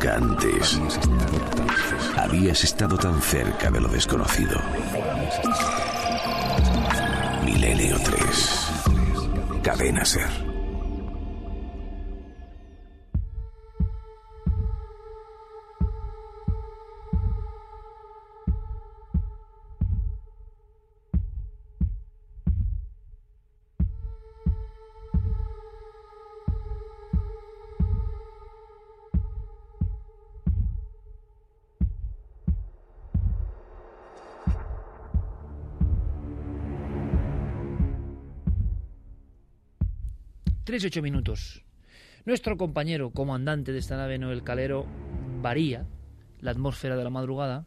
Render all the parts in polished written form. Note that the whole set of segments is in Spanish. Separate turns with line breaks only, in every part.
Nunca antes habías estado tan cerca de lo desconocido. Milenio 3. Cadena SER.
Tres 8 minutos. Nuestro compañero comandante de esta nave, Noel Calero, varía la atmósfera de la madrugada.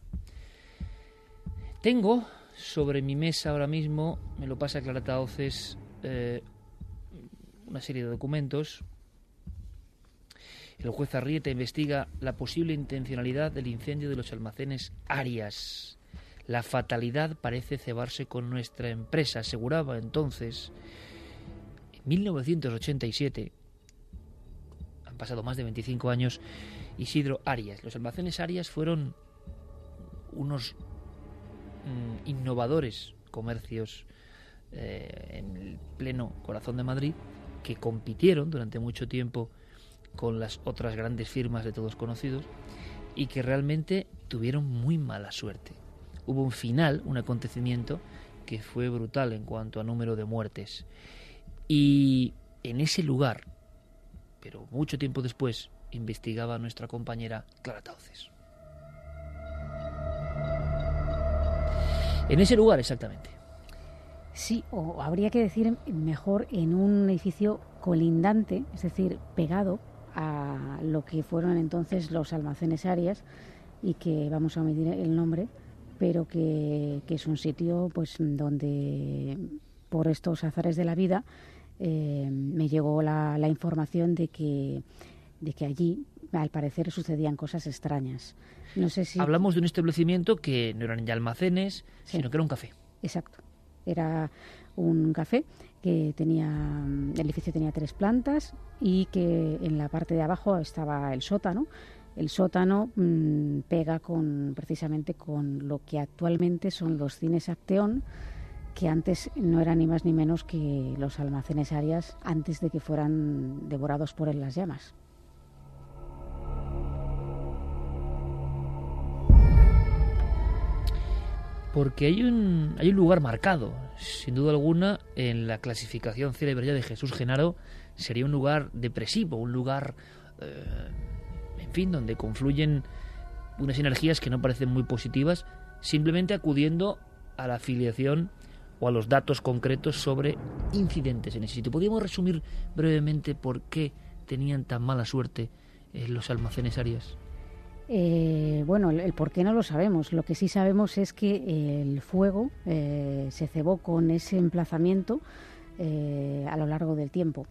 Tengo sobre mi mesa ahora mismo, me lo pasa Clara Tauces, una serie de documentos. El juez Arrieta investiga la posible intencionalidad del incendio de los almacenes Arias. La fatalidad parece cebarse con nuestra empresa, aseguraba entonces. 1987, han pasado más de 25 años, Isidro Arias. Los almacenes Arias fueron unos innovadores comercios en el pleno corazón de Madrid, que compitieron durante mucho tiempo con las otras grandes firmas de todos conocidos y que realmente tuvieron muy mala suerte. Hubo un final, un acontecimiento que fue brutal en cuanto a número de muertes. Y en ese lugar, pero mucho tiempo después, investigaba nuestra compañera Clara Tauces. En ese lugar, exactamente.
Sí, o habría que decir mejor en un edificio colindante, es decir, pegado a lo que fueron entonces los almacenes Arias, y que vamos a omitir el nombre, pero que es un sitio pues donde, por estos azares de la vida, me llegó la información de que allí, al parecer, sucedían cosas extrañas. No sé si...
Hablamos de un establecimiento que no eran ya almacenes, sí, sino que era un café.
Exacto. Era un café que el edificio tenía 3 plantas y que en la parte de abajo estaba el sótano. El sótano pega precisamente con lo que actualmente son los cines Acteón, que antes no eran ni más ni menos que los almacenes Arias antes de que fueran devorados por las llamas.
Porque hay un lugar marcado, sin duda alguna, en la clasificación célebre ya de Jesús Genaro, sería un lugar depresivo, un lugar, en fin, donde confluyen unas energías que no parecen muy positivas, simplemente acudiendo a la afiliación o a los datos concretos sobre incidentes en ese sitio. ¿Podríamos resumir brevemente por qué tenían tan mala suerte los almacenes Arias?
Bueno, el por qué no lo sabemos. Lo que sí sabemos es que el fuego se cebó con ese emplazamiento a lo largo del tiempo.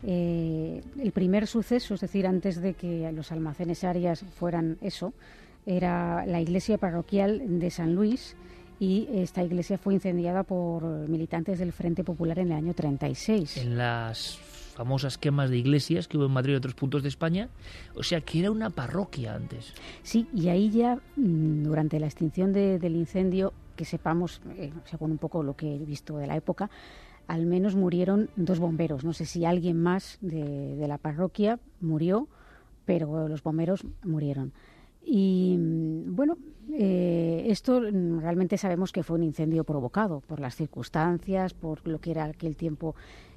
El primer suceso, es decir, antes de que los almacenes Arias fueran eso, era la iglesia parroquial de San Luis, y esta iglesia fue incendiada por militantes del Frente Popular en el año 36.
En las famosas quemas de iglesias que hubo en Madrid y otros puntos de España, o sea que era una parroquia antes.
Sí, y ahí ya, durante la extinción del incendio, que sepamos, según un poco lo que he visto de la época, al menos murieron 2 bomberos. No sé si alguien más de la parroquia murió, pero los bomberos murieron. Y bueno, esto realmente sabemos que fue un incendio provocado por las circunstancias, por lo que era aquel tiempo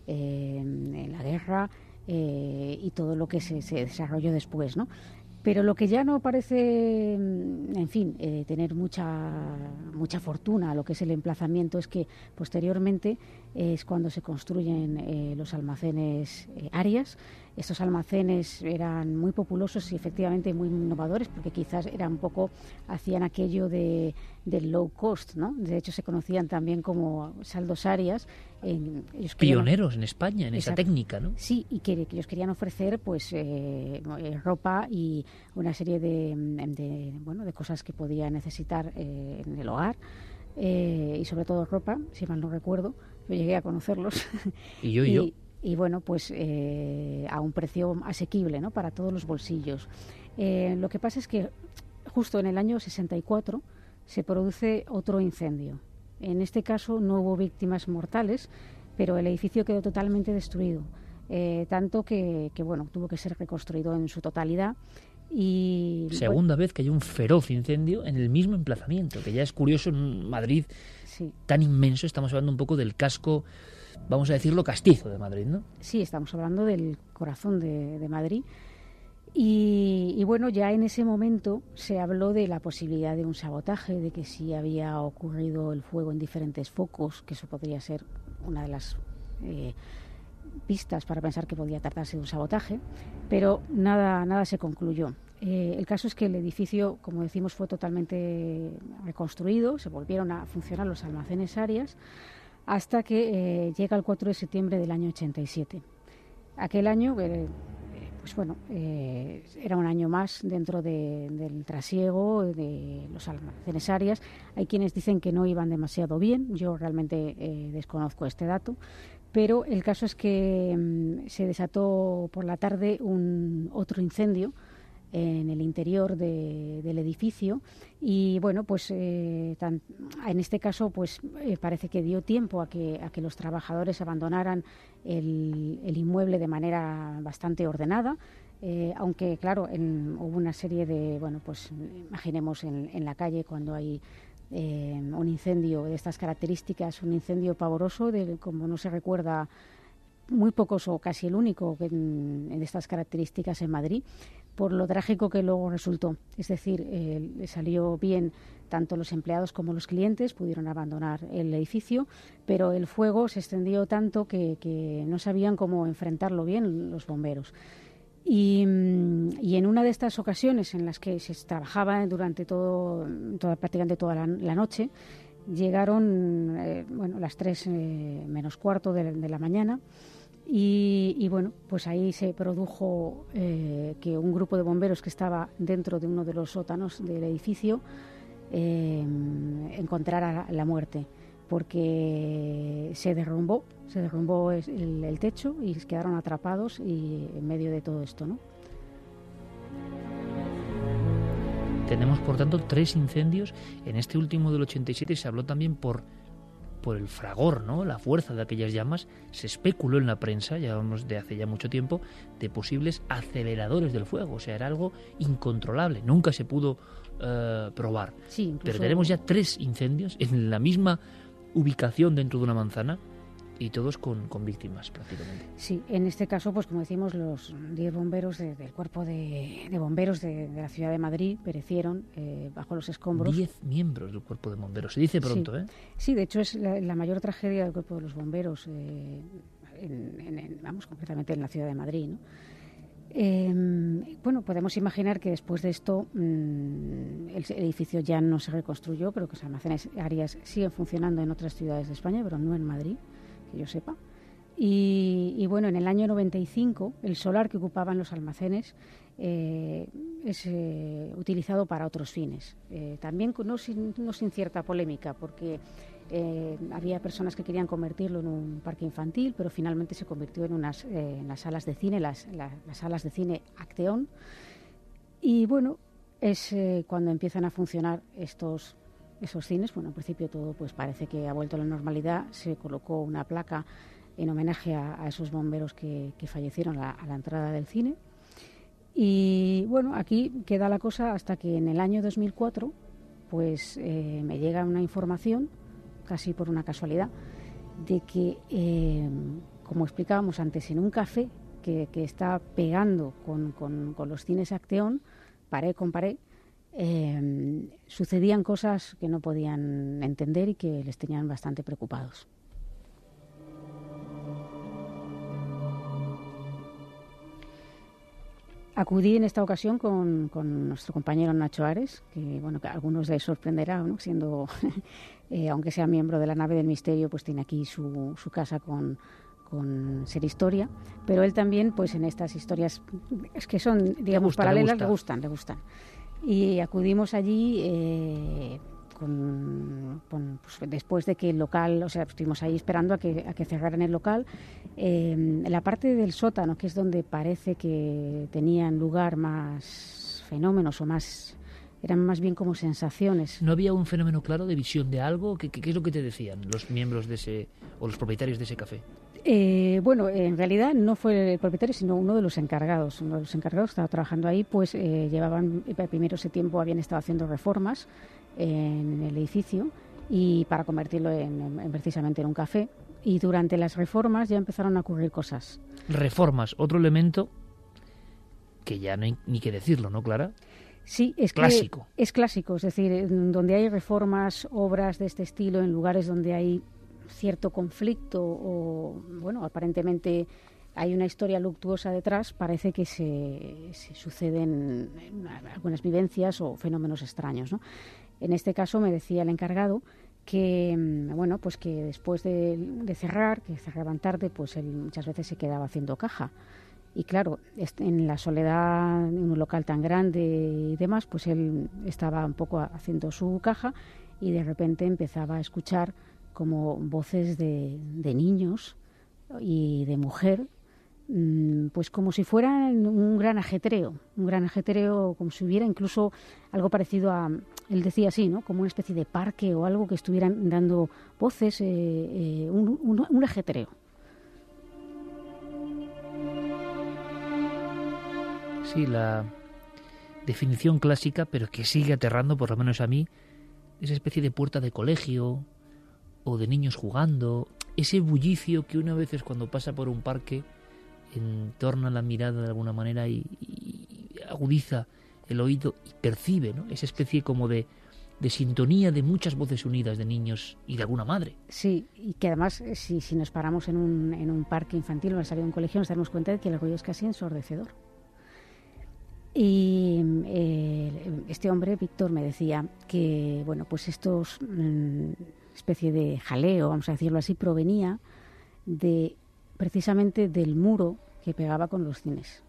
en la guerra y todo lo que se desarrolló después, ¿no? Pero lo que ya no parece, en fin, tener mucha fortuna a lo que es el emplazamiento es que posteriormente es cuando se construyen los almacenes Arias. Estos almacenes eran muy populosos y efectivamente muy innovadores, porque quizás hacían aquello del low cost, ¿no? De hecho se conocían también como saldos Arias.
Pioneros en España en esa técnica, ¿no?
Sí, y que ellos querían ofrecer pues ropa y una serie de cosas que podía necesitar en el hogar, y sobre todo ropa, si mal no recuerdo. Yo llegué a conocerlos.
Y yo.
y bueno, pues a un precio asequible, ¿no?, para todos los bolsillos. Lo que pasa es que justo en el año 64 se produce otro incendio. En este caso no hubo víctimas mortales, pero el edificio quedó totalmente destruido, tanto que bueno, tuvo que ser reconstruido en su totalidad. Y
segunda vez que hay un feroz incendio en el mismo emplazamiento, que ya es curioso en Madrid,
sí,
tan inmenso. Estamos hablando un poco del casco, vamos a decirlo, castizo de Madrid, ¿no?
Sí, estamos hablando del corazón de Madrid. Y bueno, ya en ese momento se habló de la posibilidad de un sabotaje, de que si había ocurrido el fuego en diferentes focos, que eso podría ser una de las pistas para pensar que podía tratarse de un sabotaje, pero nada se concluyó. El caso es que el edificio, como decimos, fue totalmente reconstruido, se volvieron a funcionar los almacenes Arias, hasta que llega el 4 de septiembre del año 87. Aquel año, pues bueno, era un año más dentro del trasiego de los almacenes Arias. Hay quienes dicen que no iban demasiado bien, yo realmente desconozco este dato, pero el caso es que se desató por la tarde otro incendio en el interior del edificio y bueno, pues en este caso pues parece que dio tiempo a que los trabajadores abandonaran el inmueble de manera bastante ordenada, aunque claro, hubo una serie de, bueno, pues imaginemos en la calle cuando hay un incendio de estas características, un incendio pavoroso, como no se recuerda, muy pocos o casi el único de estas características en Madrid, por lo trágico que luego resultó. Es decir, salió bien, tanto los empleados como los clientes pudieron abandonar el edificio, pero el fuego se extendió tanto que no sabían cómo enfrentarlo bien los bomberos. Y en una de estas ocasiones en las que se trabajaba durante prácticamente toda la noche, llegaron las 3 menos cuarto de la mañana y bueno, pues ahí se produjo que un grupo de bomberos que estaba dentro de uno de los sótanos del edificio encontrara la muerte, porque se derrumbó el techo y quedaron atrapados en medio de todo esto, ¿no?
Tenemos, por tanto, 3 incendios. En este último del 87 se habló también por el fragor, ¿no?, la fuerza de aquellas llamas. Se especuló en la prensa, ya vamos de hace ya mucho tiempo, de posibles aceleradores del fuego. O sea, era algo incontrolable. Nunca se pudo probar.
Sí, incluso...
Pero tenemos ya 3 incendios en la misma ubicación dentro de una manzana y todos con víctimas prácticamente.
Sí, en este caso, pues como decimos, los 10 bomberos del cuerpo de bomberos de la ciudad de Madrid perecieron bajo los escombros.
10 miembros del cuerpo de bomberos, se dice pronto,
sí.
¿eh?
Sí, de hecho es la mayor tragedia del cuerpo de los bomberos, concretamente en la ciudad de Madrid, ¿no? Bueno, podemos imaginar que después de esto el edificio ya no se reconstruyó, pero que los almacenes Arias siguen funcionando en otras ciudades de España, pero no en Madrid, que yo sepa. Y bueno, en el año 95 el solar que ocupaban los almacenes es utilizado para otros fines. También no sin cierta polémica, porque había personas que querían convertirlo en un parque infantil, pero finalmente se convirtió en las salas de cine, las salas de cine Acteón. Y bueno, es cuando empiezan a funcionar esos cines. Bueno, en principio todo pues parece que ha vuelto a la normalidad. Se colocó una placa en homenaje a esos bomberos que fallecieron a la entrada del cine. Y bueno, aquí queda la cosa hasta que en el año 2004 pues me llega una información, casi por una casualidad, de que, como explicábamos antes, en un café que está pegando con los cines Acteón, pared con pared, sucedían cosas que no podían entender y que les tenían bastante preocupados. Acudí en esta ocasión con nuestro compañero Nacho Ares, que bueno, que a algunos les sorprenderá, ¿no?, siendo, aunque sea miembro de la nave del misterio, pues tiene aquí su casa con Ser Historia, pero él también, pues en estas historias es que son, digamos, paralelas, le gustan. Y acudimos allí después de que el local, o sea, estuvimos ahí esperando a que cerraran el local. La parte del sótano, que es donde parece que tenían lugar más fenómenos o más... eran más bien como sensaciones.
¿No había un fenómeno claro de visión de algo? ¿Qué es lo que te decían los miembros de ese, o los propietarios de ese café?
Bueno, en realidad no fue el propietario, sino uno de los encargados. Uno de los encargados estaba trabajando ahí, pues llevaban, primero ese tiempo habían estado haciendo reformas en el edificio y para convertirlo precisamente en un café. Y durante las reformas ya empezaron a ocurrir cosas.
Reformas, otro elemento que ya no hay ni que decirlo, ¿no, Clara?
Sí, es
clásico.
Es clásico, es decir, donde hay reformas, obras de este estilo, en lugares donde hay cierto conflicto o, bueno, aparentemente hay una historia luctuosa detrás, parece que se suceden algunas vivencias o fenómenos extraños, ¿no? En este caso me decía el encargado que, bueno, pues que después de cerrar, que cerraban tarde, pues él muchas veces se quedaba haciendo caja. Y claro, en la soledad, en un local tan grande y demás, pues él estaba un poco haciendo su caja y de repente empezaba a escuchar como voces de niños y de mujer, pues como si fueran un gran ajetreo, como si hubiera incluso algo parecido a, él decía así, ¿no? Como una especie de parque o algo que estuvieran dando voces, un ajetreo.
Sí, la definición clásica, pero que sigue aterrando, por lo menos a mí, esa especie de puerta de colegio o de niños jugando, ese bullicio que una vez cuando pasa por un parque entorna la mirada de alguna manera y agudiza el oído y percibe, ¿no? Esa especie como de sintonía de muchas voces unidas de niños y de alguna madre.
Sí, y que además si nos paramos en un parque infantil o en un colegio nos daremos cuenta de que el ruido es casi ensordecedor. Y este hombre, Víctor, me decía que, bueno, pues estos especie de jaleo, vamos a decirlo así, provenía precisamente del muro que pegaba con los cines.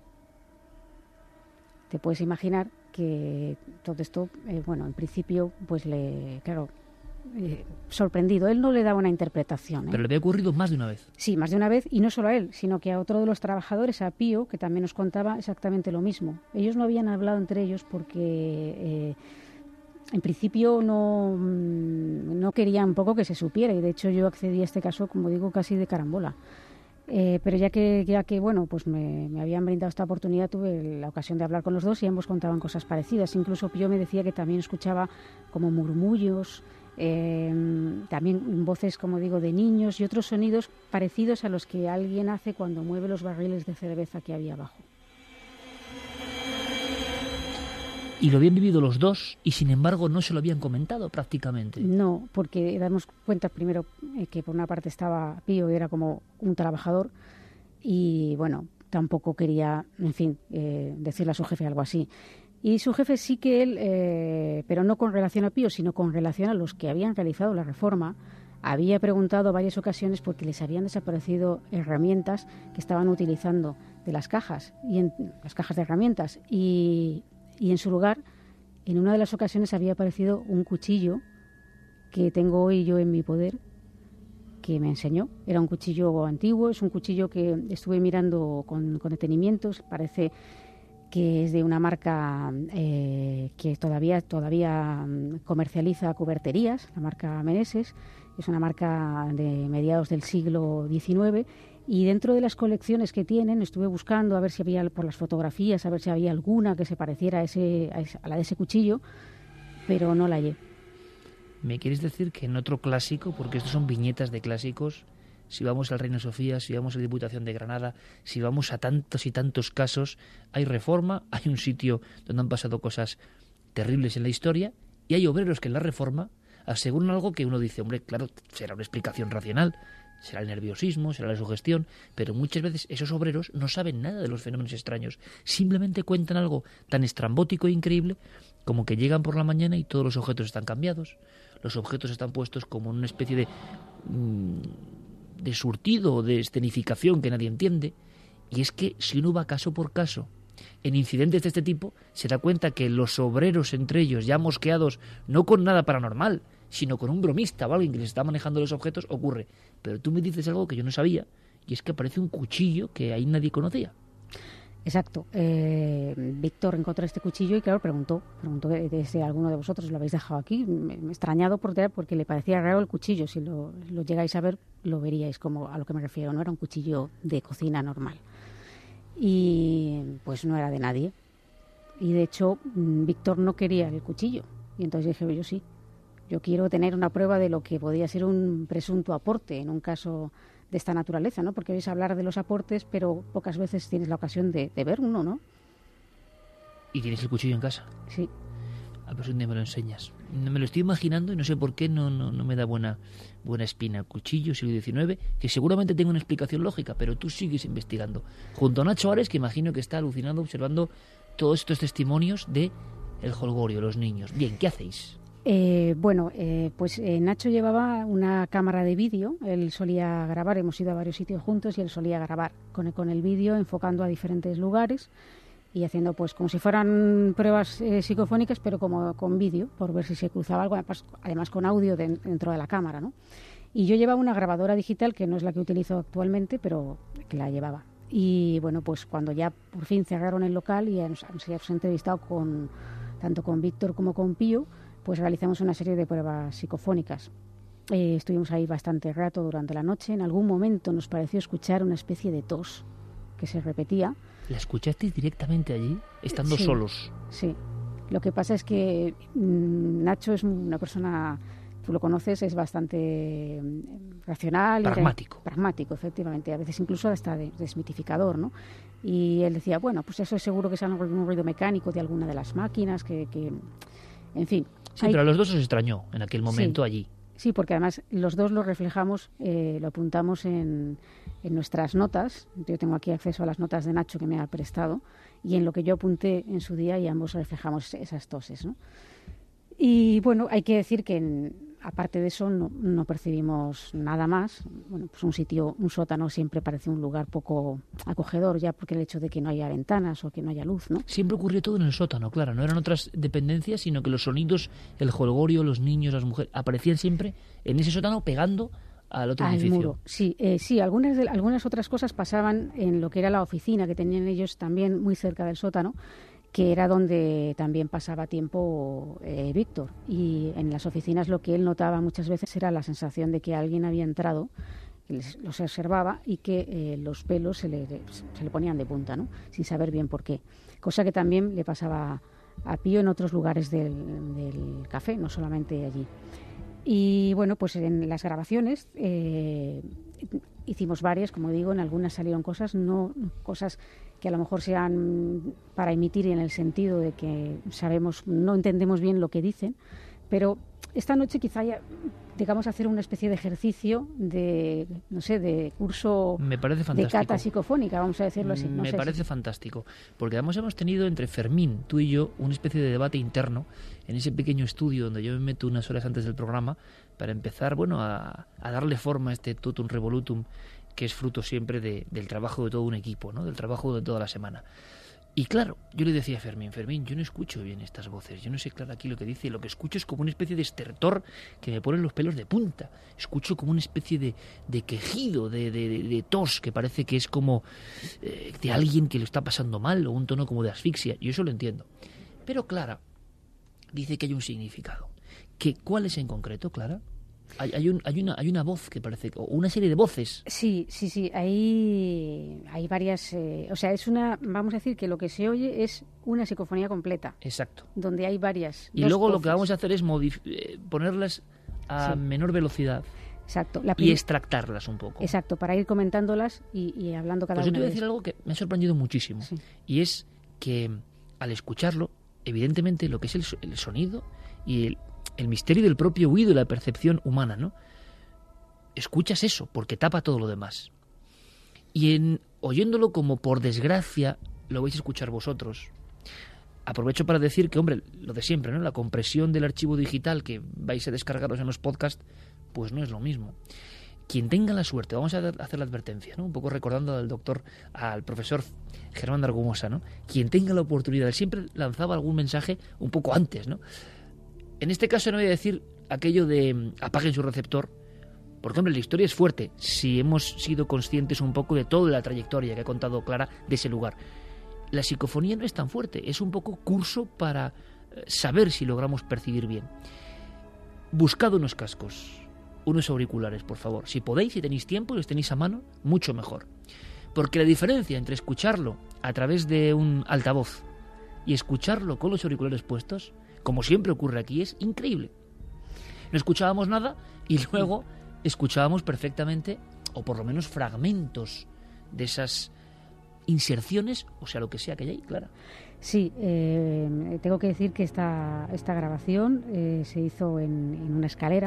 Te puedes imaginar que todo esto, bueno, en principio, pues sorprendido. Él no le daba una interpretación.
Pero le había ocurrido más de una vez.
Sí, más de una vez, y no solo a él, sino que a otro de los trabajadores, a Pío, que también nos contaba exactamente lo mismo. Ellos no habían hablado entre ellos porque en principio no querían un poco que se supiera, y de hecho yo accedí a este caso, como digo, casi de carambola. Pero ya que bueno, pues me habían brindado esta oportunidad, tuve la ocasión de hablar con los dos y ambos contaban cosas parecidas. Incluso Pío me decía que también escuchaba como murmullos, también voces, como digo, de niños y otros sonidos parecidos a los que alguien hace cuando mueve los barriles de cerveza que había abajo.
Y lo habían vivido los dos y sin embargo no se lo habían comentado prácticamente.
No, porque damos cuenta primero que por una parte estaba Pío, era como un trabajador y bueno, tampoco quería, en fin, decirle a su jefe algo así. Y su jefe sí que él, pero no con relación a Pío, sino con relación a los que habían realizado la reforma, había preguntado varias ocasiones porque les habían desaparecido herramientas que estaban utilizando de las cajas, las cajas de herramientas. Y en su lugar, en una de las ocasiones había aparecido un cuchillo que tengo hoy yo en mi poder, que me enseñó. Era un cuchillo antiguo, es un cuchillo que estuve mirando con detenimiento, parece que es de una marca que todavía comercializa cuberterías, la marca Meneses. Es una marca de mediados del siglo XIX y dentro de las colecciones que tienen estuve buscando a ver si había, por las fotografías, a ver si había alguna que se pareciera a la de ese cuchillo, pero no la hallé.
¿Me quieres decir que en otro clásico, porque estos son viñetas de clásicos, si vamos al Reina Sofía, si vamos a la Diputación de Granada, si vamos a tantos y tantos casos, hay reforma, hay un sitio donde han pasado cosas terribles en la historia y hay obreros que en la reforma aseguran algo que uno dice, hombre, claro, será una explicación racional, será el nerviosismo, será la sugestión, pero muchas veces esos obreros no saben nada de los fenómenos extraños, simplemente cuentan algo tan estrambótico e increíble como que llegan por la mañana y todos los objetos están cambiados, los objetos están puestos como en una especie de surtido, de escenificación que nadie entiende, y es que si uno va caso por caso, en incidentes de este tipo, se da cuenta que los obreros entre ellos, ya mosqueados, no con nada paranormal, sino con un bromista o alguien que les está manejando los objetos, ocurre. Pero tú me dices algo que yo no sabía, y es que aparece un cuchillo que ahí nadie conocía.
Exacto. Víctor encontró este cuchillo y, claro, preguntó si alguno de vosotros lo habéis dejado aquí. Me he extrañado porque le parecía raro el cuchillo. Si lo llegáis a ver, lo veríais, como a lo que me refiero. No era un cuchillo de cocina normal. Y pues no era de nadie. Y de hecho, Víctor no quería el cuchillo. Y entonces dije, yo sí. Yo quiero tener una prueba de lo que podía ser un presunto aporte en un caso de esta naturaleza, ¿no? Porque oís hablar de los aportes, pero pocas veces tienes la ocasión de ver uno, ¿no?
¿Y tienes el cuchillo en casa?
Sí.
A ver si un día me lo enseñas. Me lo estoy imaginando y no sé por qué no me da buena espina. Cuchillo, siglo XIX, que seguramente tenga una explicación lógica, pero tú sigues investigando. Junto a Nacho Ares, que imagino que está alucinando observando todos estos testimonios de el jolgorio, los niños. Bien, ¿qué hacéis?
Pues Nacho llevaba una cámara de vídeo. Él solía grabar, hemos ido a varios sitios juntos y él solía grabar con el vídeo, enfocando a diferentes lugares y haciendo pues como si fueran pruebas psicofónicas, pero como con vídeo, por ver si se cruzaba algo, además con audio dentro de la cámara, ¿no? Y yo llevaba una grabadora digital, que no es la que utilizo actualmente, pero que la llevaba. Y bueno, pues cuando ya por fin cerraron el local y nos hemos entrevistado tanto con Víctor como con Pío, pues realizamos una serie de pruebas psicofónicas. Estuvimos ahí bastante rato durante la noche. En algún momento nos pareció escuchar una especie de tos que se repetía.
¿La escuchasteis directamente allí, estando solos?
Sí. Lo que pasa es que Nacho es una persona, tú lo conoces, es bastante racional. Pragmático, efectivamente. A veces incluso hasta desmitificador, ¿no? Y él decía, bueno, pues eso es seguro que es algún ruido mecánico de alguna de las máquinas, que en fin.
Sí, pero a los dos os extrañó en aquel momento allí.
Sí, porque además los dos lo reflejamos, lo apuntamos en nuestras notas. Yo tengo aquí acceso a las notas de Nacho que me ha prestado y en lo que yo apunté en su día y ambos reflejamos esas toses, ¿no? Y bueno, hay que decir que aparte de eso no percibimos nada más. Bueno, pues un sótano siempre parece un lugar poco acogedor, ya porque el hecho de que no haya ventanas o que no haya luz, ¿no?
Siempre ocurrió todo en el sótano, claro, no eran otras dependencias, sino que los sonidos, el jolgorio, los niños, las mujeres, aparecían siempre en ese sótano pegando al otro edificio.
Muro. Sí, algunas otras cosas pasaban en lo que era la oficina que tenían ellos también muy cerca del sótano, que era donde también pasaba tiempo Víctor. Y en las oficinas lo que él notaba muchas veces era la sensación de que alguien había entrado, que los observaba y que los pelos se le ponían de punta, ¿no? Sin saber bien por qué. Cosa que también le pasaba a Pío en otros lugares del café, no solamente allí. Y bueno, pues en las grabaciones hicimos varias, como digo, en algunas salieron cosas que a lo mejor sean para emitir en el sentido de que no entendemos bien lo que dicen, pero esta noche quizá digamos hacer una especie de ejercicio de curso de cata psicofónica, vamos a decirlo así.
Me parece fantástico, porque además hemos tenido entre Fermín, tú y yo, una especie de debate interno en ese pequeño estudio donde yo me meto unas horas antes del programa para empezar, a darle forma a este totum revolutum que es fruto siempre del trabajo de todo un equipo, ¿no? Del trabajo de toda la semana. Y claro, yo le decía a Fermín, yo no escucho bien estas voces, yo no sé claro aquí lo que dice, lo que escucho es como una especie de estertor que me pone los pelos de punta, escucho como una especie de quejido, de tos, que parece que es como de alguien que lo está pasando mal, o un tono como de asfixia, y eso lo entiendo. Pero Clara dice que hay un significado. ¿Cuál es en concreto, Clara? Hay una voz que parece, o una serie de voces.
Sí, hay varias, vamos a decir que lo que se oye es una psicofonía completa.
Exacto.
Donde hay varias.
Y luego voces. Lo que vamos a hacer es ponerlas a menor velocidad.
Exacto.
Y extractarlas un poco.
Exacto, para ir comentándolas y hablando cada una.
Pues yo te voy a decir algo que me ha sorprendido muchísimo. Sí. Y es que al escucharlo, evidentemente lo que es el sonido y el misterio del propio oído y la percepción humana, ¿no? Escuchas eso, porque tapa todo lo demás. Y oyéndolo como por desgracia lo vais a escuchar vosotros, aprovecho para decir que, hombre, lo de siempre, ¿no? La compresión del archivo digital que vais a descargaros en los podcasts, pues no es lo mismo. quien tenga la suerte, vamos a hacer la advertencia, ¿no? Un poco recordando al profesor Germán de Argumosa, ¿no? Quien tenga la oportunidad, él siempre lanzaba algún mensaje un poco antes, ¿no? En este caso no voy a decir aquello de apaguen su receptor, porque, hombre, la historia es fuerte, si hemos sido conscientes un poco de toda la trayectoria que ha contado Clara de ese lugar. La psicofonía no es tan fuerte, es un poco curso para saber si logramos percibir bien. Buscad unos cascos, unos auriculares, por favor. Si podéis, si tenéis tiempo y los tenéis a mano, mucho mejor. Porque la diferencia entre escucharlo a través de un altavoz y escucharlo con los auriculares puestos, como siempre ocurre aquí, es increíble. No escuchábamos nada y luego escuchábamos perfectamente, o por lo menos fragmentos de esas inserciones, o sea, lo que sea que hay ahí, Clara.
Sí, tengo que decir que esta grabación se hizo en una escalera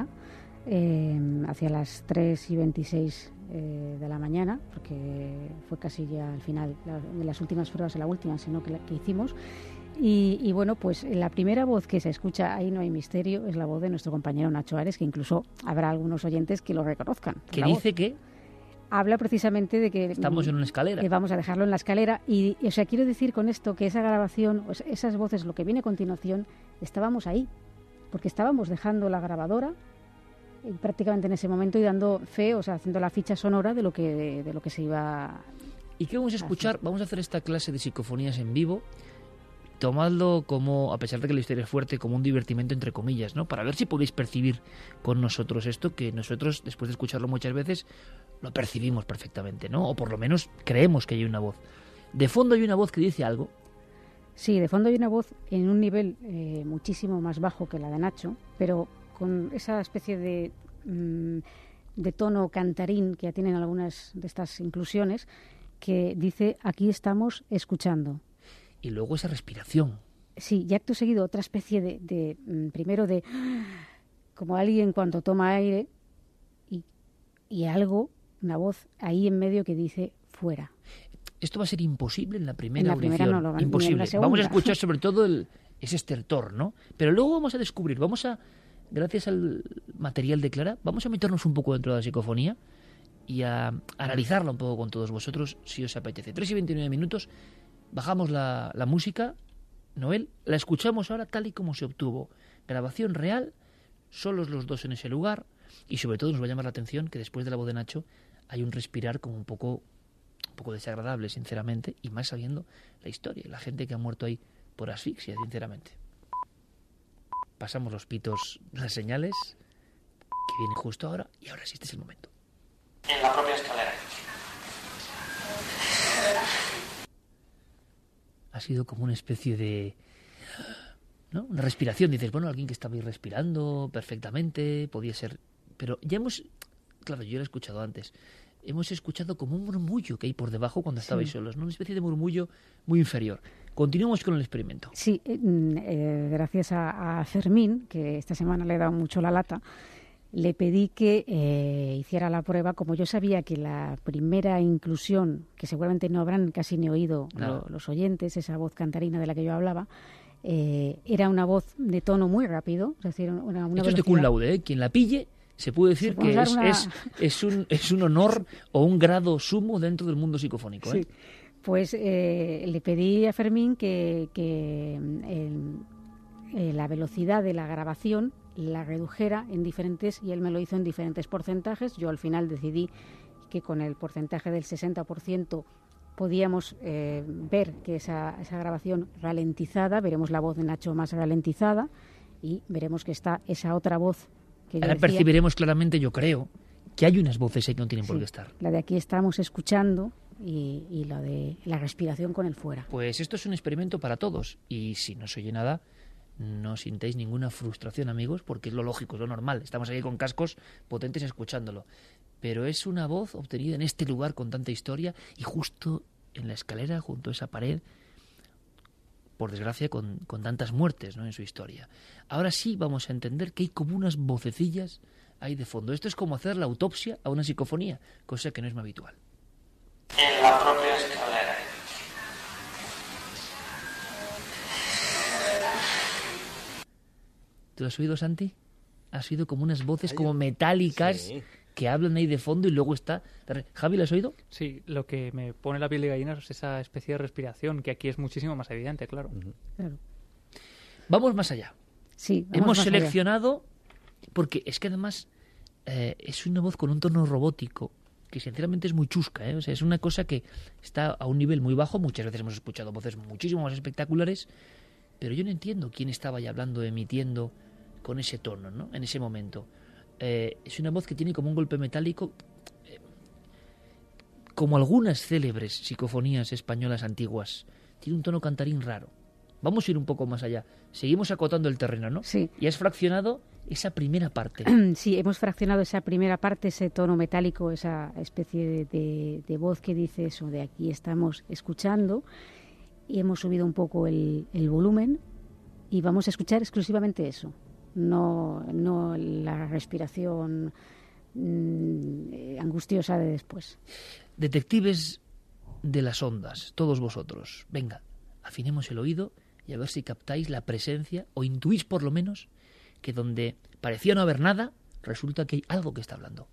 hacia las 3:26 de la mañana, porque fue casi ya al final de las últimas pruebas, la última, sino que hicimos. Y bueno, pues la primera voz que se escucha, ahí no hay misterio, es la voz de nuestro compañero Nacho Ares, que incluso habrá algunos oyentes que lo reconozcan.
Que dice que
habla precisamente de que
estamos en una escalera,
que vamos a dejarlo en la escalera, y o sea, quiero decir con esto que esa grabación, esas voces, lo que viene a continuación, estábamos ahí, porque estábamos dejando la grabadora prácticamente en ese momento y dando fe, o sea, haciendo la ficha sonora de lo que se iba.
¿Y qué vamos a escuchar? Vamos a hacer esta clase de psicofonías en vivo. Tomadlo como, a pesar de que la historia es fuerte, como un divertimento entre comillas, ¿no? Para ver si podéis percibir con nosotros esto, que nosotros, después de escucharlo muchas veces, lo percibimos perfectamente, ¿no? O por lo menos creemos que hay una voz. De fondo hay una voz que dice algo.
Sí, de fondo hay una voz en un nivel muchísimo más bajo que la de Nacho, pero con esa especie de tono cantarín que tienen algunas de estas inclusiones, que dice, aquí estamos escuchando.
Y luego esa respiración.
Sí, y acto seguido otra especie de primero de como alguien cuando toma aire y algo, una voz ahí en medio que dice fuera.
Esto va a ser imposible en la primera audición.
En la primera no lo van,
imposible.
Ni en la segunda.
Vamos a escuchar sobre todo ese estertor, ¿no? Pero luego vamos a descubrir, gracias al material de Clara, vamos a meternos un poco dentro de la psicofonía y a analizarla un poco con todos vosotros, si os apetece. 3:29, bajamos la música, Noel, la escuchamos ahora tal y como se obtuvo. Grabación real, solos los dos en ese lugar, y sobre todo nos va a llamar la atención que después de la voz de Nacho hay un respirar como un poco desagradable, sinceramente, y más sabiendo la historia, la gente que ha muerto ahí por asfixia, sinceramente. Pasamos los pitos, las señales, que vienen justo ahora, y ahora sí, este es el momento.
En la propia escalera.
Ha sido como una especie de, ¿no? Una respiración. Dices, bueno, alguien que estaba ahí respirando perfectamente, podía ser. Pero ya claro, yo lo he escuchado antes. Hemos escuchado como un murmullo que hay por debajo cuando estabais solos, ¿no? Una especie de murmullo muy inferior. Continuamos con el experimento.
Sí, gracias a Fermín, que esta semana le he dado mucho la lata, le pedí que hiciera la prueba. Como yo sabía que la primera inclusión, que seguramente no habrán casi ni oído los oyentes, esa voz cantarina de la que yo hablaba, era una voz de tono muy rápido, es decir, una
Esto
velocidad.
es de cum laude, ¿eh? Quien la pille se puede decir que es un honor o un grado sumo dentro del mundo psicofónico, ¿eh?
Sí. Pues le pedí a Fermín que la velocidad de la grabación la redujera en diferentes, y él me lo hizo en diferentes porcentajes. Yo al final decidí que con el porcentaje del 60% podíamos ver que esa grabación ralentizada, veremos la voz de Nacho más ralentizada y veremos que está esa otra voz que yo
ahora
decía.
Percibiremos claramente, yo creo, que hay unas voces ahí que no tienen por qué estar.
La de aquí estamos escuchando y la de la respiración con el fuera.
Pues esto es un experimento para todos, y si no se oye nada, no sintáis ninguna frustración, amigos, porque es lo lógico, es lo normal. Estamos aquí con cascos potentes escuchándolo. Pero es una voz obtenida en este lugar con tanta historia y justo en la escalera, junto a esa pared, por desgracia, con tantas muertes, ¿no?, en su historia. Ahora sí vamos a entender que hay como unas vocecillas ahí de fondo. Esto es como hacer la autopsia a una psicofonía, cosa que no es muy habitual.
En la propia escalera.
¿Tú lo has oído, Santi? Ha sido como unas voces como metálicas que hablan ahí de fondo y luego está... Javi, ¿lo has oído?
Sí, lo que me pone la piel de gallina es esa especie de respiración, que aquí es muchísimo más evidente, claro.
Claro.
Vamos más allá.
Sí, vamos
Hemos
más allá.
seleccionado, porque es que además es una voz con un tono robótico que sinceramente es muy chusca, ¿eh? O sea, es una cosa que está a un nivel muy bajo. Muchas veces hemos escuchado voces muchísimo más espectaculares, pero yo no entiendo quién estaba ya hablando, emitiendo con ese tono, ¿no? En ese momento. Es una voz que tiene como un golpe metálico, como algunas célebres psicofonías españolas antiguas. Tiene un tono cantarín raro. Vamos a ir un poco más allá. Seguimos acotando el terreno, ¿no?
Sí.
Y has fraccionado esa primera parte.
Sí, hemos fraccionado esa primera parte, ese tono metálico, esa especie de voz que dice eso, de aquí estamos escuchando, y hemos subido un poco el volumen y vamos a escuchar exclusivamente eso, no la respiración angustiosa de después.
Detectives de las ondas, todos vosotros, venga, afinemos el oído y a ver si captáis la presencia, o intuís por lo menos, que donde parecía no haber nada, resulta que hay algo que está hablando.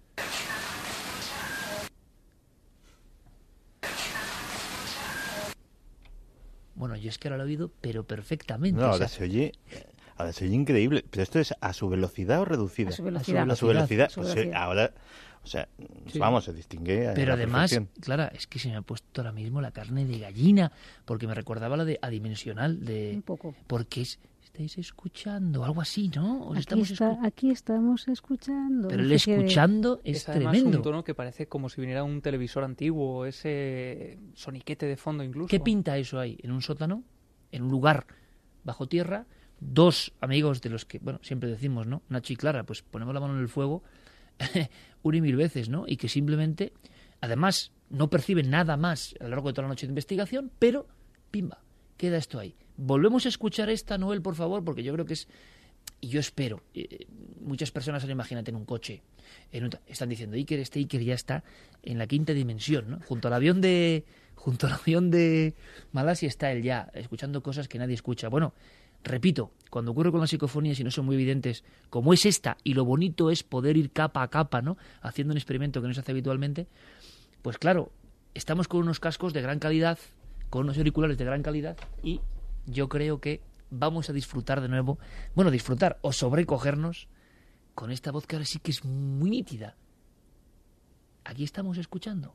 Bueno, yo es que ahora lo he oído, pero perfectamente.
No,
o
ahora
sea,
se oye increíble. ¿Pero esto es a su velocidad o reducida?
A su velocidad.
A su velocidad.
A su
Pues,
velocidad.
ahora, o sea,
Sí.
vamos, se distingue a
pero
la
además,
perfección.
Clara, es que se me ha puesto ahora mismo la carne de gallina, porque me recordaba la de Adimensional,
Un poco.
porque estáis escuchando, algo así, ¿no? Os estamos
Aquí estamos escuchando.
Pero
una
el
especie de-
escuchando es
además
tremendo.
un tono que parece como si viniera un televisor antiguo, ese soniquete de fondo incluso.
¿Qué pinta eso ahí? ¿En un sótano? ¿En un lugar bajo tierra? Dos amigos de los que, bueno, siempre decimos, ¿no? Nacho y Clara, pues ponemos la mano en el fuego una y mil veces, ¿no? Y que simplemente, además, no perciben nada más a lo largo de toda la noche de investigación, pero, pimba, queda esto ahí. Volvemos a escuchar esta, Noel, por favor, porque yo creo que es... Y yo espero, muchas personas, imagínate, en un coche, están diciendo, Iker, este Iker ya está en la quinta dimensión, ¿no? Junto al avión de Malasia está él ya, escuchando cosas que nadie escucha. Bueno, repito, cuando ocurre con las psicofonías y no son muy evidentes, como es esta, y lo bonito es poder ir capa a capa, ¿no? Haciendo un experimento que no se hace habitualmente, pues claro, estamos con unos cascos de gran calidad, con unos auriculares de gran calidad, y yo creo que vamos a disfrutar de nuevo, bueno, disfrutar o sobrecogernos con esta voz que ahora sí que es muy nítida. Aquí estamos escuchando.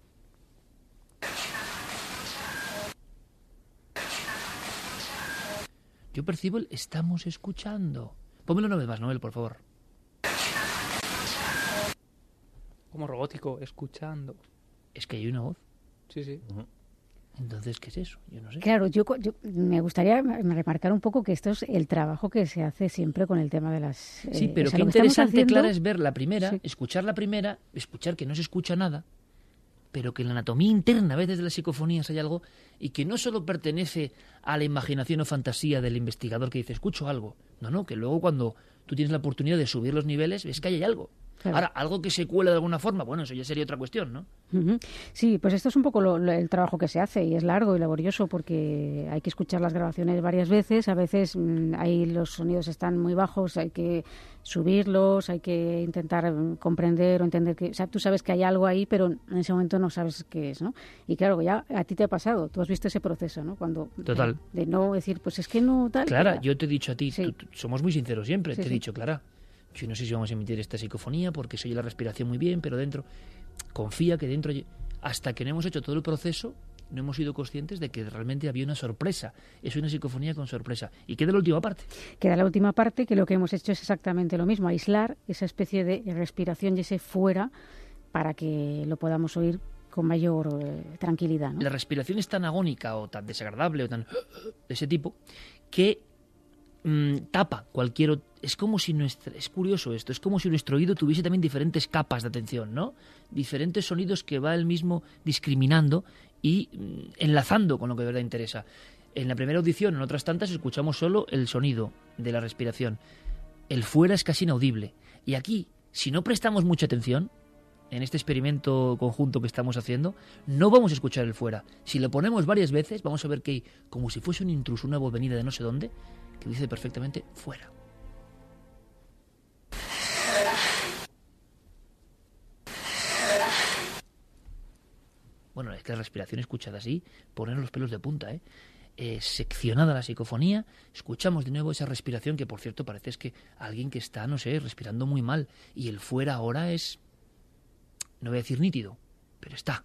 Yo percibo el estamos escuchando. Pónmelo una vez más, Noel, por favor.
Como robótico, escuchando.
Es que hay una voz.
Sí, sí.
Entonces, ¿qué es eso? Yo no sé.
Claro, yo me gustaría remarcar un poco que esto es el trabajo que se hace siempre con el tema de las...
Sí, pero
o sea,
qué
lo que estamos
interesante,
haciendo-
Clara, es ver la primera,
Sí.
escuchar la primera, escuchar que no se escucha nada, pero que en la anatomía interna, a veces de las psicofonías hay algo, y que no solo pertenece a la imaginación o fantasía del investigador que dice, escucho algo. No, que luego cuando tú tienes la oportunidad de subir los niveles, ves que hay algo.
Claro.
Ahora, algo que se cuela de alguna forma, bueno, eso ya sería otra cuestión, ¿no?
Ujú. Sí, pues esto es un poco el trabajo que se hace y es largo y laborioso porque hay que escuchar las grabaciones varias veces. A veces ahí los sonidos están muy bajos, hay que subirlos, hay que intentar comprender o entender que... O sea, tú sabes que hay algo ahí, pero en ese momento no sabes qué es, ¿no? Y claro, ya a ti te ha pasado, tú has visto ese proceso, ¿no? Cuando
Total.
De no decir, pues es que no tal...
Clara, yo te he dicho a ti,
Sí.
somos muy sinceros siempre,
Sí,
te he
sí.
dicho, Clara, yo no sé si vamos a emitir esta psicofonía porque se oye la respiración muy bien, pero dentro, confía que dentro, hasta que no hemos hecho todo el proceso, no hemos sido conscientes de que realmente había una sorpresa. Es una psicofonía con sorpresa. ¿Y queda la última parte?
Queda la última parte, que lo que hemos hecho es exactamente lo mismo, aislar esa especie de respiración y ese fuera para que lo podamos oír con mayor tranquilidad, ¿no?
La respiración es tan agónica o tan desagradable o tan de ese tipo que tapa cualquier... Es como si es curioso esto, es como si nuestro oído tuviese también diferentes capas de atención, ¿no? Diferentes sonidos que va él mismo discriminando y enlazando con lo que de verdad interesa. En la primera audición, en otras tantas, escuchamos solo el sonido de la respiración. El fuera es casi inaudible. Y aquí, si no prestamos mucha atención, en este experimento conjunto que estamos haciendo, no vamos a escuchar el fuera. Si lo ponemos varias veces, vamos a ver que hay, como si fuese un intruso, una voz venida de no sé dónde, que dice perfectamente fuera. Bueno, es que la respiración escuchada así, poner los pelos de punta, seccionada la psicofonía, escuchamos de nuevo esa respiración que, por cierto, parece es que alguien que está, no sé, respirando muy mal. Y el fuera ahora es, no voy a decir nítido, pero está.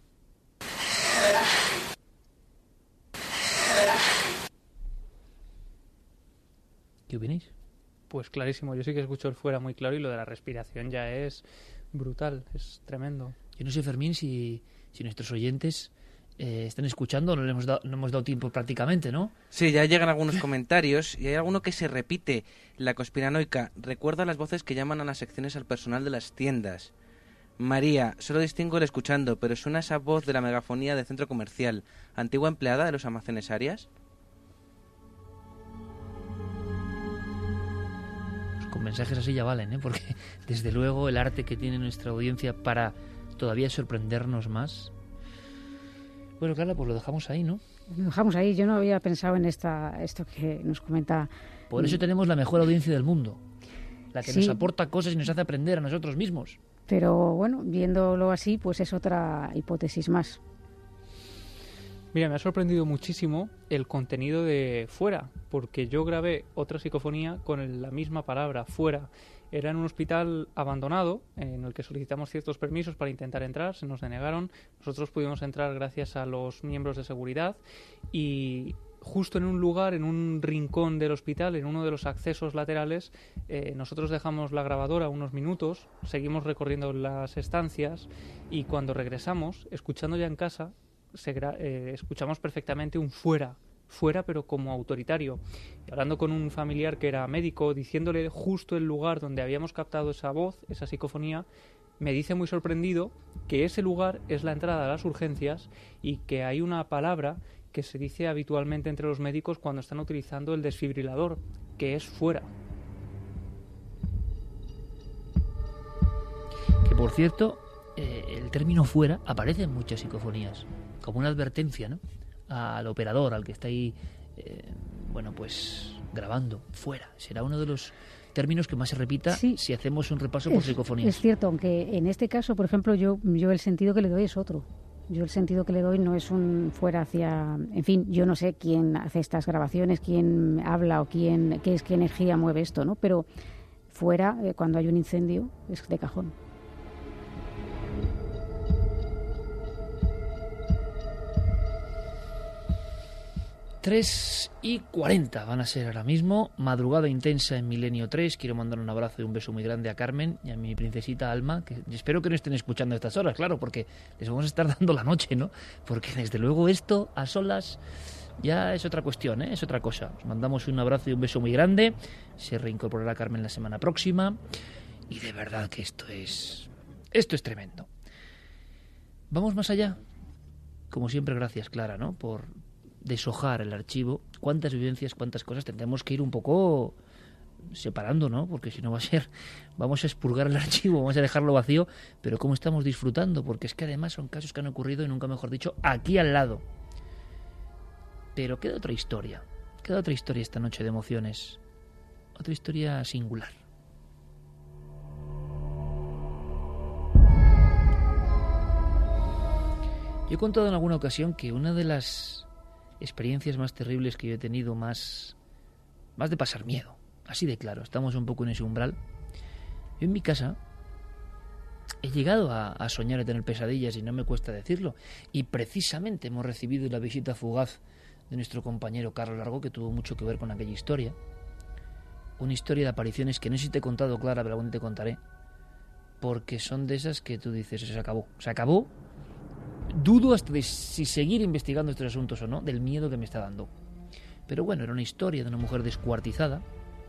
¿Qué opináis?
Pues clarísimo, yo sí que escucho el fuera muy claro y lo de la respiración ya es brutal, es tremendo.
Yo no sé, Fermín, si nuestros oyentes están escuchando, no hemos dado tiempo prácticamente, ¿no?
Sí, ya llegan algunos comentarios y hay alguno que se repite. La conspiranoica recuerda las voces que llaman a las secciones al personal de las tiendas. María, solo distingo el escuchando, pero suena esa voz de la megafonía de centro comercial. ¿Antigua empleada de los almacenes Arias?
Con mensajes así ya valen, porque desde luego el arte que tiene nuestra audiencia para todavía sorprendernos más. Bueno, Carla, pues lo dejamos ahí, ¿no?
Lo dejamos ahí. Yo no había pensado en esto que nos comenta.
Por eso tenemos la mejor audiencia del mundo, la que
Sí.
nos aporta cosas y nos hace aprender a nosotros mismos.
Pero bueno, viéndolo así, pues es otra hipótesis más.
Mira, me ha sorprendido muchísimo el contenido de fuera, porque yo grabé otra psicofonía con la misma palabra, fuera. Era en un hospital abandonado, en el que solicitamos ciertos permisos para intentar entrar, se nos denegaron. Nosotros pudimos entrar gracias a los miembros de seguridad y justo en un lugar, en un rincón del hospital, en uno de los accesos laterales, nosotros dejamos la grabadora unos minutos, seguimos recorriendo las estancias y cuando regresamos, escuchando ya en casa, escuchamos perfectamente un fuera pero como autoritario. Y hablando con un familiar que era médico, diciéndole justo el lugar donde habíamos captado esa voz, esa psicofonía, me dice muy sorprendido que ese lugar es la entrada a las urgencias y que hay una palabra que se dice habitualmente entre los médicos cuando están utilizando el desfibrilador, que es fuera.
Que por cierto, el término fuera aparece en muchas psicofonías, como una advertencia, ¿no?, al operador, al que está ahí, pues grabando, fuera. Será uno de los términos que más se repita si hacemos un repaso por psicofonías.
Es cierto, aunque en este caso, por ejemplo, yo el sentido que le doy es otro. Yo el sentido que le doy no es un fuera hacia... En fin, yo no sé quién hace estas grabaciones, quién habla o qué energía mueve esto, ¿no? Pero fuera, cuando hay un incendio, es de cajón.
Tres y 40 van a ser ahora mismo. Madrugada intensa en Milenio 3. Quiero mandar un abrazo y un beso muy grande a Carmen y a mi princesita Alma, que espero que no estén escuchando a estas horas, claro, porque les vamos a estar dando la noche, ¿no? Porque desde luego esto a solas ya es otra cuestión, es otra cosa. Os mandamos un abrazo y un beso muy grande. Se reincorporará Carmen la semana próxima. Y de verdad que esto es tremendo. Vamos más allá. Como siempre, gracias, Clara, ¿no?, por deshojar el archivo. Cuántas vivencias, cuántas cosas. Tendremos que ir un poco separando, ¿no? Porque si no vamos a expurgar el archivo, vamos a dejarlo vacío. Pero cómo estamos disfrutando, porque es que además son casos que han ocurrido, y nunca mejor dicho, aquí al lado. Pero queda otra historia esta noche de emociones, otra historia singular. Yo he contado en alguna ocasión que una de las experiencias más terribles que yo he tenido, más de pasar miedo, así de claro, estamos un poco en ese umbral. Yo en mi casa he llegado a soñar, a tener pesadillas, y no me cuesta decirlo, y precisamente hemos recibido la visita fugaz de nuestro compañero Carlos Largo, que tuvo mucho que ver con aquella historia, una historia de apariciones que no sé si te he contado, Clara, pero algún día te contaré, porque son de esas que tú dices, se acabó. Dudo hasta de si seguir investigando estos asuntos o no, del miedo que me está dando. Pero bueno, era una historia de una mujer descuartizada,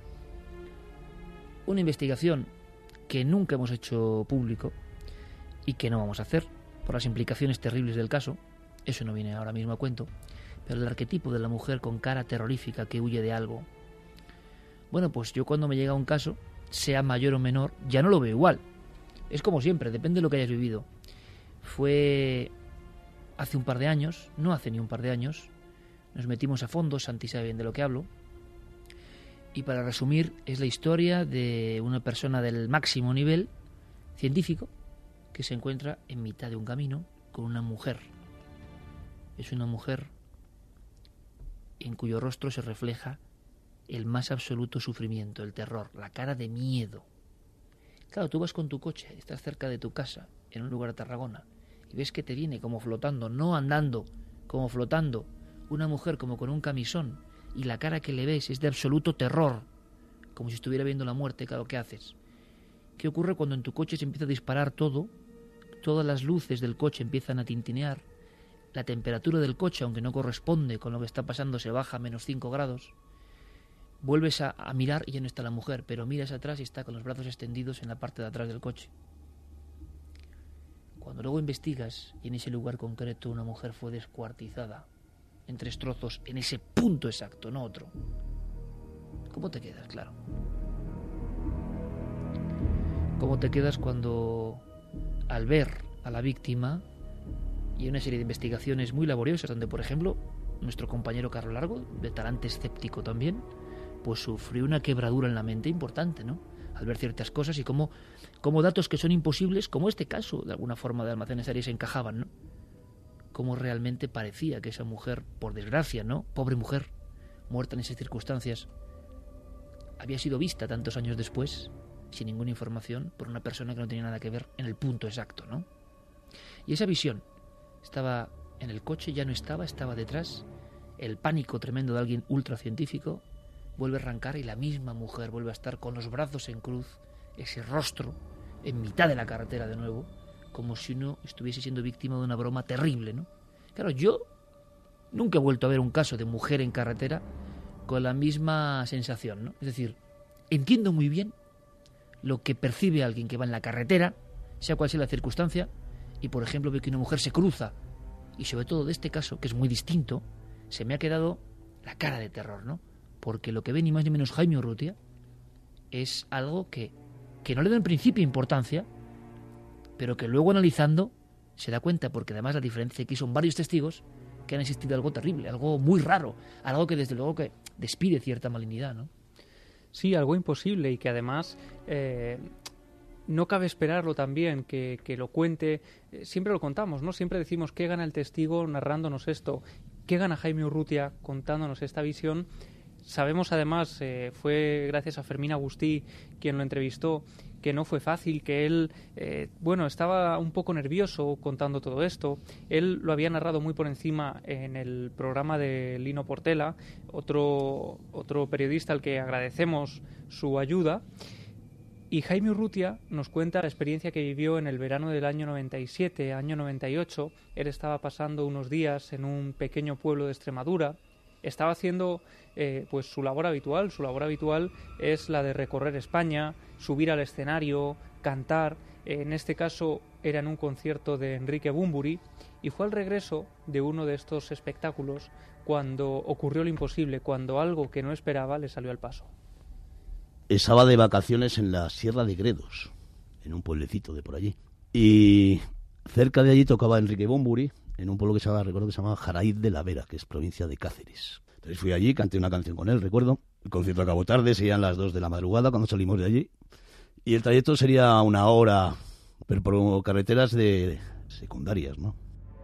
una investigación que nunca hemos hecho público y que no vamos a hacer por las implicaciones terribles del caso. Eso no viene ahora mismo a cuento. Pero el arquetipo de la mujer con cara terrorífica que huye de algo. Bueno, pues yo cuando me llega un caso, sea mayor o menor, ya no lo veo igual. Es como siempre, depende de lo que hayas vivido. Fue hace un par de años, no hace ni un par de años, nos metimos a fondo, Santi sabe bien de lo que hablo, y para resumir, es la historia de una persona del máximo nivel científico que se encuentra en mitad de un camino con una mujer es una mujer en cuyo rostro se refleja el más absoluto sufrimiento, el terror, la cara de miedo. Claro, tú vas con tu coche, estás cerca de tu casa, en un lugar de Tarragona, y ves que te viene como flotando, no andando, como flotando, una mujer como con un camisón, y la cara que le ves es de absoluto terror, como si estuviera viendo la muerte. Claro, ¿qué haces? ¿Qué ocurre cuando en tu coche se empieza a disparar todo? Todas las luces del coche empiezan a tintinear, la temperatura del coche, aunque no corresponde con lo que está pasando, se baja a -5 grados. Vuelves a mirar y ya no está la mujer, pero miras atrás y está con los brazos extendidos en la parte de atrás del coche. Cuando luego investigas, y en ese lugar concreto una mujer fue descuartizada en 3 trozos, en ese punto exacto, no otro. ¿Cómo te quedas? Claro. ¿Cómo te quedas cuando, al ver a la víctima, y una serie de investigaciones muy laboriosas, donde, por ejemplo, nuestro compañero Carlos Largo, de talante escéptico también, pues sufrió una quebradura en la mente importante, ¿no? Al ver ciertas cosas y cómo datos que son imposibles, como este caso, de alguna forma, de Almacenes Arias, se encajaban, ¿no? Cómo realmente parecía que esa mujer, por desgracia, ¿no? Pobre mujer, muerta en esas circunstancias, había sido vista tantos años después, sin ninguna información, por una persona que no tenía nada que ver en el punto exacto, ¿no? Y esa visión estaba en el coche, ya no estaba detrás. El pánico tremendo de alguien ultracientífico vuelve a arrancar y la misma mujer vuelve a estar con los brazos en cruz, ese rostro en mitad de la carretera de nuevo, como si uno estuviese siendo víctima de una broma terrible, ¿no? Claro, yo nunca he vuelto a ver un caso de mujer en carretera con la misma sensación, ¿no? Es decir, entiendo muy bien lo que percibe alguien que va en la carretera, sea cual sea la circunstancia, y por ejemplo ve que una mujer se cruza, y sobre todo de este caso, que es muy distinto, se me ha quedado la cara de terror, ¿no? Porque lo que ve ni más ni menos Jaime Urrutia es algo que no le da en principio importancia, pero que luego analizando se da cuenta, porque además la diferencia aquí son varios testigos que han existido algo terrible, algo muy raro, algo que desde luego que despide cierta malignidad, ¿no?
Sí, algo imposible y que además no cabe esperarlo también, que lo cuente. Siempre lo contamos, ¿no? Siempre decimos qué gana el testigo narrándonos esto, qué gana Jaime Urrutia contándonos esta visión. Sabemos además, fue gracias a Fermín Agustí quien lo entrevistó, que no fue fácil, que él, estaba un poco nervioso contando todo esto. Él lo había narrado muy por encima en el programa de Lino Portela, otro periodista al que agradecemos su ayuda. Y Jaime Urrutia nos cuenta la experiencia que vivió en el verano del año 97, año 98. Él estaba pasando unos días en un pequeño pueblo de Extremadura. Estaba haciendo su labor habitual. Su labor habitual es la de recorrer España, subir al escenario, cantar. En este caso era en un concierto de Enrique Bunbury, y fue al regreso de uno de estos espectáculos cuando ocurrió lo imposible, cuando algo que no esperaba le salió al paso.
Estaba de vacaciones en la Sierra de Gredos, en un pueblecito de por allí. Y cerca de allí tocaba Enrique Bunbury, en un pueblo que se llama Jaraíz de la Vera, que es provincia de Cáceres. Entonces fui allí, canté una canción con él, recuerdo. El concierto acabó tarde, serían las 2 de la madrugada cuando salimos de allí. Y el trayecto sería 1 hora, pero por carreteras de secundarias, ¿no?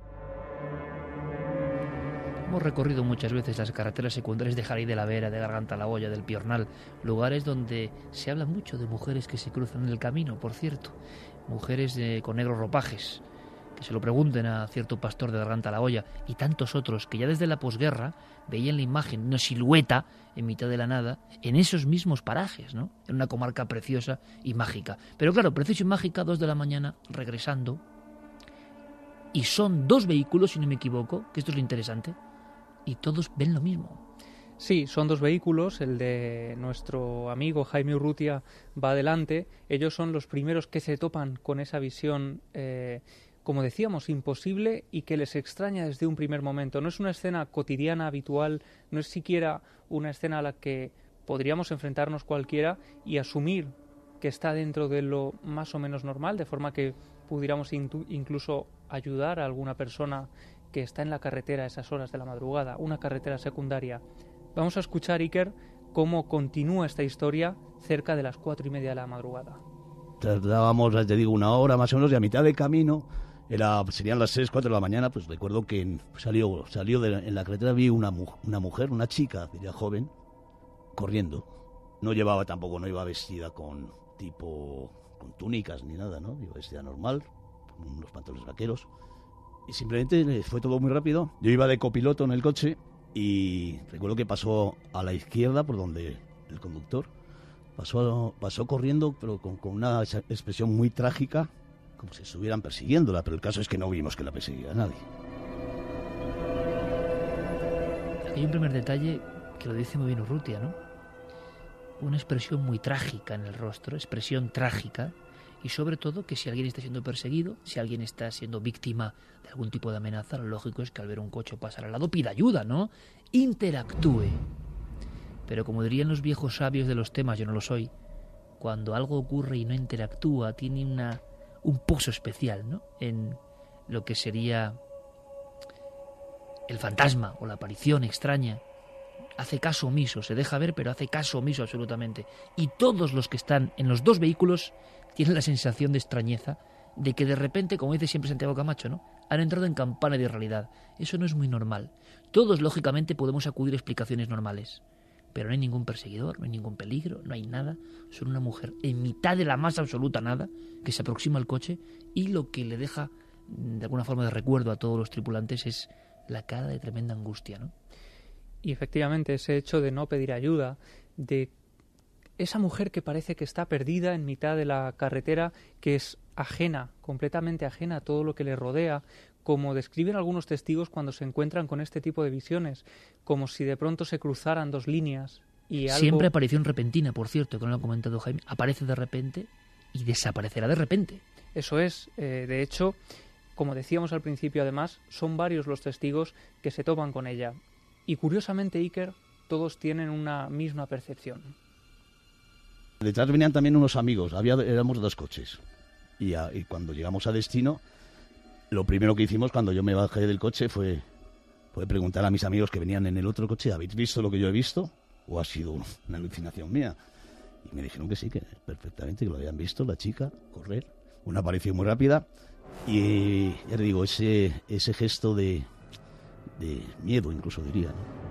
Hemos recorrido muchas veces las carreteras secundarias de Jaraíz de la Vera, de Garganta la Olla, del Piornal, lugares donde se habla mucho de mujeres que se cruzan en el camino, por cierto, mujeres con negros ropajes, que se lo pregunten a cierto pastor de Garganta la Olla, y tantos otros que ya desde la posguerra veían la imagen de una silueta en mitad de la nada en esos mismos parajes, ¿no? En una comarca preciosa y mágica. Pero claro, preciosa y mágica, 2 de la mañana, regresando, y son 2 vehículos, si no me equivoco, que esto es lo interesante, y todos ven lo mismo.
Sí, son 2 vehículos, el de nuestro amigo Jaime Urrutia va adelante. Ellos son los primeros que se topan con esa visión, como decíamos, imposible, y que les extraña desde un primer momento. No es una escena cotidiana, habitual, no es siquiera una escena a la que podríamos enfrentarnos cualquiera y asumir que está dentro de lo más o menos normal, de forma que pudiéramos incluso ayudar a alguna persona que está en la carretera a esas horas de la madrugada, una carretera secundaria. Vamos a escuchar, Iker, cómo continúa esta historia cerca de las 4:30 de la madrugada.
Tardábamos, te digo, 1 hora más o menos, y a mitad de camino Serían las 6, 4 de la mañana, pues recuerdo que en la carretera vi una mujer, una chica, diría joven, corriendo. No iba vestida con túnicas ni nada, ¿no? Iba vestida normal, con unos pantalones vaqueros. Y simplemente fue todo muy rápido. Yo iba de copiloto en el coche y recuerdo que pasó a la izquierda, por donde el conductor, pasó corriendo, pero con una expresión muy trágica, como si estuvieran persiguiéndola, pero el caso es que no vimos que la persiguiera nadie.
Hay un primer detalle que lo dice muy bien Urrutia, ¿no? Una expresión muy trágica en el rostro, expresión trágica, y sobre todo que si alguien está siendo perseguido, si alguien está siendo víctima de algún tipo de amenaza, lo lógico es que al ver un coche pasar al lado pida ayuda, ¿no? Interactúe. Pero como dirían los viejos sabios de los temas, yo no lo soy, cuando algo ocurre y no interactúa, tiene un pozo especial, ¿no? En lo que sería el fantasma o la aparición extraña. Hace caso omiso, se deja ver, pero hace caso omiso absolutamente. Y todos los que están en los dos vehículos tienen la sensación de extrañeza, de que de repente, como dice siempre Santiago Camacho, ¿no?, han entrado en campana de realidad. Eso no es muy normal. Todos, lógicamente, podemos acudir a explicaciones normales. Pero no hay ningún perseguidor, no hay ningún peligro, no hay nada. Son una mujer en mitad de la más absoluta nada, que se aproxima al coche, y lo que le deja, de alguna forma, de recuerdo a todos los tripulantes es la cara de tremenda angustia, ¿no?
Y efectivamente ese hecho de no pedir ayuda, de esa mujer que parece que está perdida en mitad de la carretera, que es ajena, completamente ajena a todo lo que le rodea, como describen algunos testigos cuando se encuentran con este tipo de visiones, como si de pronto se cruzaran dos líneas y algo...
Siempre aparición repentina, por cierto, que no lo ha comentado Jaime, aparece de repente y desaparecerá de repente.
Eso es, de hecho, como decíamos al principio, además, son varios los testigos que se topan con ella. Y curiosamente, Iker, todos tienen una misma percepción.
Detrás venían también unos amigos, éramos 2 coches. Y cuando llegamos a destino, lo primero que hicimos cuando yo me bajé del coche fue preguntar a mis amigos que venían en el otro coche, ¿habéis visto lo que yo he visto? ¿O ha sido una alucinación mía? Y me dijeron que sí, que perfectamente, que lo habían visto, la chica, correr, una aparición muy rápida. Y ya te digo, ese gesto de miedo, incluso diría, ¿no?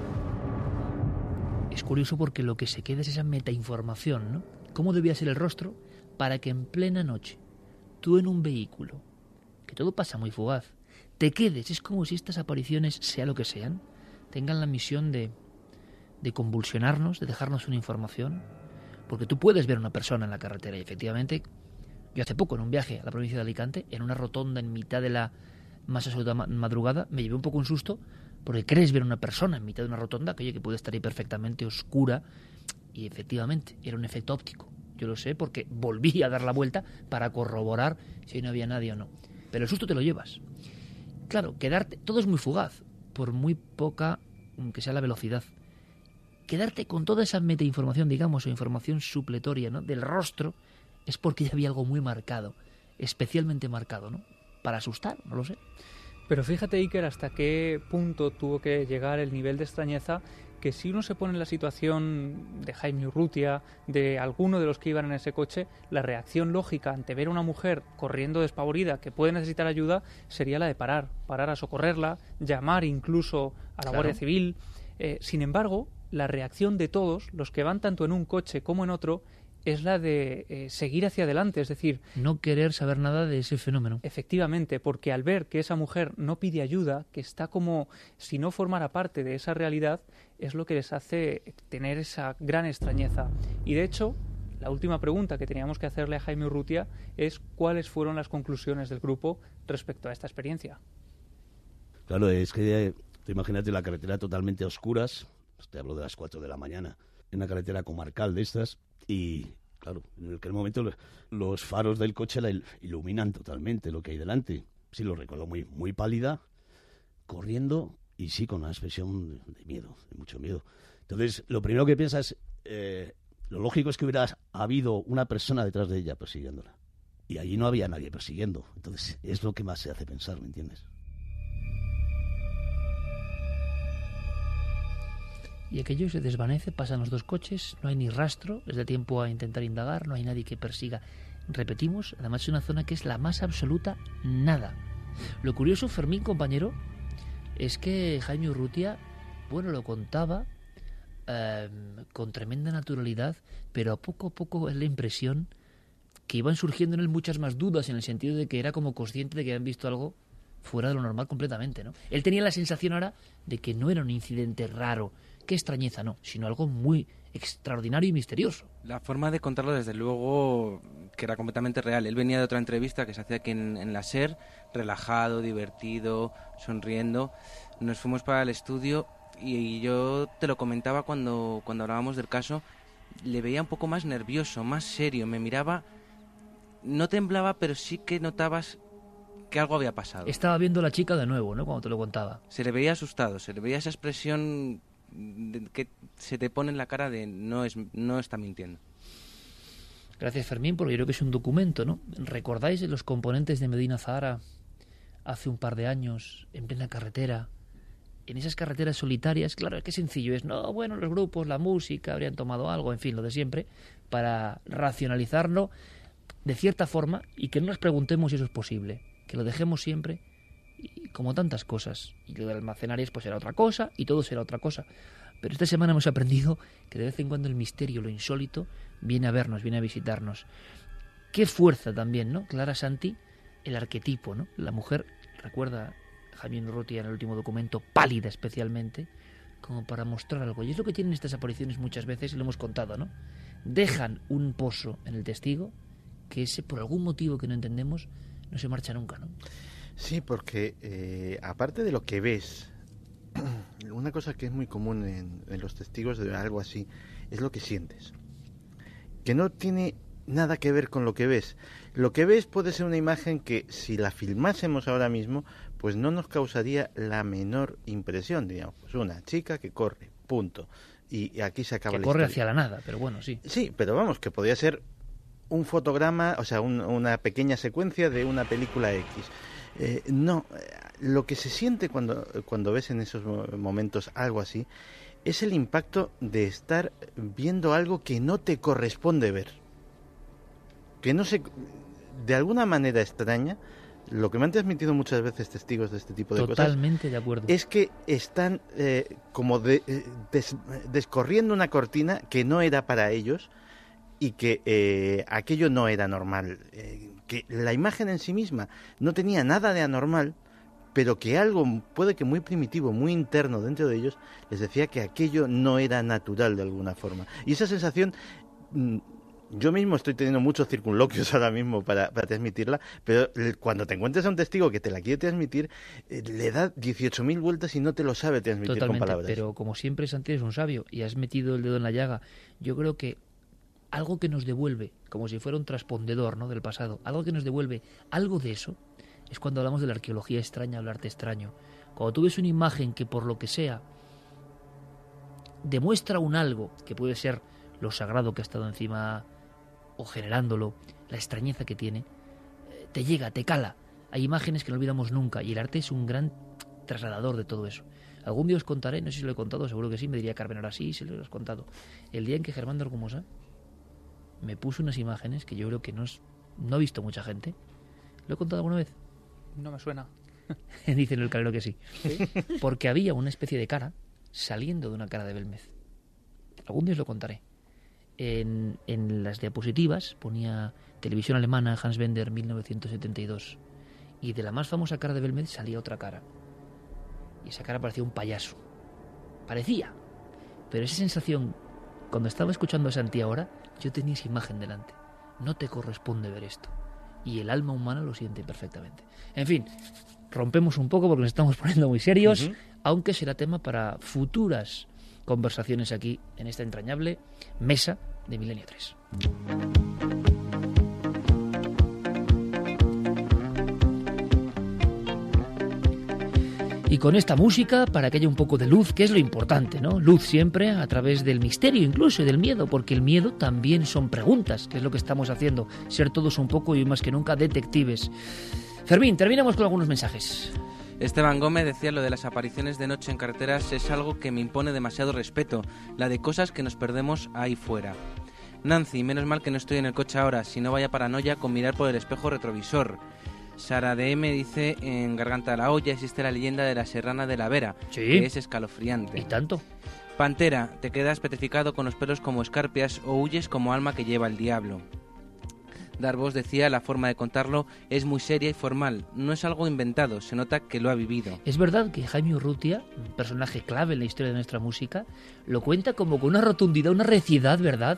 Es curioso porque lo que se queda es esa metainformación, ¿no? ¿Cómo debía ser el rostro para que en plena noche, tú en un vehículo, que todo pasa muy fugaz, te quedes? Es como si estas apariciones, sea lo que sean, tengan la misión de convulsionarnos, de dejarnos una información, porque tú puedes ver a una persona en la carretera y efectivamente, yo hace poco en un viaje a la provincia de Alicante, en una rotonda en mitad de la más absoluta madrugada, me llevé un poco un susto porque crees ver a una persona en mitad de una rotonda que puede estar ahí perfectamente oscura, y efectivamente era un efecto óptico. Yo lo sé porque volví a dar la vuelta para corroborar si no había nadie o no. Pero el susto te lo llevas. Claro, quedarte, todo es muy fugaz, por muy poca que sea la velocidad. Quedarte con toda esa metainformación, digamos, o información supletoria, ¿no?, del rostro, es porque ya había algo muy marcado, especialmente marcado, ¿no?, para asustar, no lo sé.
Pero fíjate, Iker, hasta qué punto tuvo que llegar el nivel de extrañeza, que si uno se pone en la situación de Jaime Urrutia, de alguno de los que iban en ese coche, la reacción lógica ante ver a una mujer corriendo despavorida que puede necesitar ayuda sería la de parar a socorrerla, llamar incluso a la Guardia Civil. Sin embargo, la reacción de todos, los que van tanto en un coche como en otro, es la de seguir hacia adelante, es decir...
No querer saber nada de ese fenómeno.
Efectivamente, porque al ver que esa mujer no pide ayuda, que está como si no formara parte de esa realidad, es lo que les hace tener esa gran extrañeza. Y de hecho, la última pregunta que teníamos que hacerle a Jaime Urrutia es cuáles fueron las conclusiones del grupo respecto a esta experiencia.
Claro, es que tú imagínate la carretera totalmente a oscuras, te hablo de las 4 de la mañana, en una carretera comarcal de estas. Y, claro, en aquel momento los faros del coche la iluminan totalmente lo que hay delante. Sí, lo recuerdo muy, muy pálida, corriendo y sí, con una expresión de miedo, de mucho miedo. Entonces, lo primero que piensas, lo lógico es que hubiera habido una persona detrás de ella persiguiéndola. Y allí no había nadie persiguiendo. Entonces, es lo que más se hace pensar, ¿me entiendes?
Y aquello se desvanece, pasan los 2 coches, no hay ni rastro, les da tiempo a intentar indagar, no hay nadie que persiga repetimos, además es una zona que es la más absoluta nada. Lo curioso, Fermín, compañero, es que Jaime Urrutia, bueno, lo contaba con tremenda naturalidad, pero a poco es la impresión que iban surgiendo en él muchas más dudas, en el sentido de que era como consciente de que habían visto algo fuera de lo normal completamente, ¿no? Él tenía la sensación ahora de que no era un incidente raro, qué extrañeza, no, sino algo muy extraordinario y misterioso.
La forma de contarlo, desde luego, que era completamente real. Él venía de otra entrevista que se hacía aquí en la SER, relajado, divertido, sonriendo. Nos fuimos para el estudio y yo te lo comentaba cuando hablábamos del caso, le veía un poco más nervioso, más serio, me miraba, no temblaba, pero sí que notabas que algo había pasado.
Estaba viendo a la chica de nuevo, ¿no?, cuando te lo contaba.
Se le veía asustado, se le veía esa expresión que se te pone en la cara de no está mintiendo.
Gracias, Fermín, porque yo creo que es un documento, ¿no? ¿Recordáis los componentes de Medina Zahara hace un par de años, en plena carretera? En esas carreteras solitarias, claro, qué sencillo es. No, bueno, los grupos, la música, habrían tomado algo, en fin, lo de siempre, para racionalizarlo de cierta forma y que no nos preguntemos si eso es posible. Que lo dejemos siempre, y como tantas cosas. Y lo de almacenarias pues será otra cosa y todo será otra cosa. Pero esta semana hemos aprendido que de vez en cuando el misterio, lo insólito, viene a vernos, viene a visitarnos. Qué fuerza también, ¿no? Clara Santi, el arquetipo, ¿no? La mujer, recuerda Jaime Urrutia en el último documento, pálida especialmente, como para mostrar algo. Y es lo que tienen estas apariciones muchas veces, y lo hemos contado, ¿no? Dejan un pozo en el testigo que ese, por algún motivo que no entendemos, no se marcha nunca, ¿no?
Sí, porque aparte de lo que ves, una cosa que es muy común en los testigos de algo así es lo que sientes, que no tiene nada que ver con lo que ves. Lo que ves puede ser una imagen que, si la filmásemos ahora mismo, pues no nos causaría la menor impresión, digamos, pues una chica que corre, punto, y aquí se acaba la historia.
Que corre hacia la nada, pero bueno, sí.
Sí, pero vamos, que podría ser un fotograma, o sea, una pequeña secuencia de una película X. No, lo que se siente cuando ves en esos momentos algo así es el impacto de estar viendo algo que no te corresponde ver, que no se, de alguna manera extraña. Lo que me han transmitido muchas veces testigos de este tipo de cosas,
totalmente de acuerdo,
es que están como descorriendo una cortina que no era para ellos y que aquello no era normal, que la imagen en sí misma no tenía nada de anormal, pero que algo, puede que muy primitivo, muy interno dentro de ellos, les decía que aquello no era natural de alguna forma. Y esa sensación, yo mismo estoy teniendo muchos circunloquios ahora mismo para transmitirla, pero cuando te encuentres a un testigo que te la quiere transmitir, le da 18.000 vueltas y no te lo sabe transmitir. Totalmente, con palabras.
Pero como siempre, Santi, es un sabio y has metido el dedo en la llaga. Yo creo que algo que nos devuelve, como si fuera un transpondedor, ¿no?, del pasado, algo que nos devuelve algo de eso, es cuando hablamos de la arqueología extraña o el arte extraño. Cuando tú ves una imagen que, por lo que sea, demuestra un algo, que puede ser lo sagrado que ha estado encima o generándolo, la extrañeza que tiene, te llega, te cala. Hay imágenes que no olvidamos nunca y el arte es un gran trasladador de todo eso. Algún día os contaré, no sé si lo he contado, seguro que sí, me diría Carmen, ahora sí, se lo has contado. El día en que Germán de Argumosa me puso unas imágenes que yo creo que no ha visto mucha gente. ¿Lo he contado alguna vez?
No me suena.
Dicen el calero que sí. ¿Sí? Porque había una especie de cara saliendo de una cara de Belmez. Algún día os lo contaré. En las diapositivas ponía televisión alemana, Hans Bender, 1972. Y de la más famosa cara de Belmez salía otra cara. Y esa cara parecía un payaso. Parecía. Pero esa sensación, cuando estaba escuchando a Santi ahora, yo tenía esa imagen delante. No te corresponde ver esto. Y el alma humana lo siente perfectamente. En fin, rompemos un poco porque nos estamos poniendo muy serios, aunque será tema para futuras conversaciones aquí en esta entrañable mesa de Milenio 3. Y con esta música, para que haya un poco de luz, que es lo importante, ¿no? Luz siempre a través del misterio, incluso, y del miedo, porque el miedo también son preguntas, que es lo que estamos haciendo, ser todos un poco y más que nunca detectives. Fermín, terminamos con algunos mensajes.
Esteban Gómez decía: lo de las apariciones de noche en carreteras es algo que me impone demasiado respeto, la de cosas que nos perdemos ahí fuera. Nancy, menos mal que no estoy en el coche ahora, si no vaya paranoia con mirar por el espejo retrovisor. Sara DM dice, en Garganta de la Olla existe la leyenda de la Serrana de la Vera,
Sí.
que es escalofriante.
¿Y tanto?
Pantera, te quedas petrificado con los pelos como escarpias o huyes como alma que lleva el diablo. Darvos decía, la forma de contarlo es muy seria y formal, no es algo inventado, se nota que lo ha vivido.
Es verdad que Jaime Urrutia, un personaje clave en la historia de nuestra música, lo cuenta como con una rotundidad, una reciedad, ¿verdad?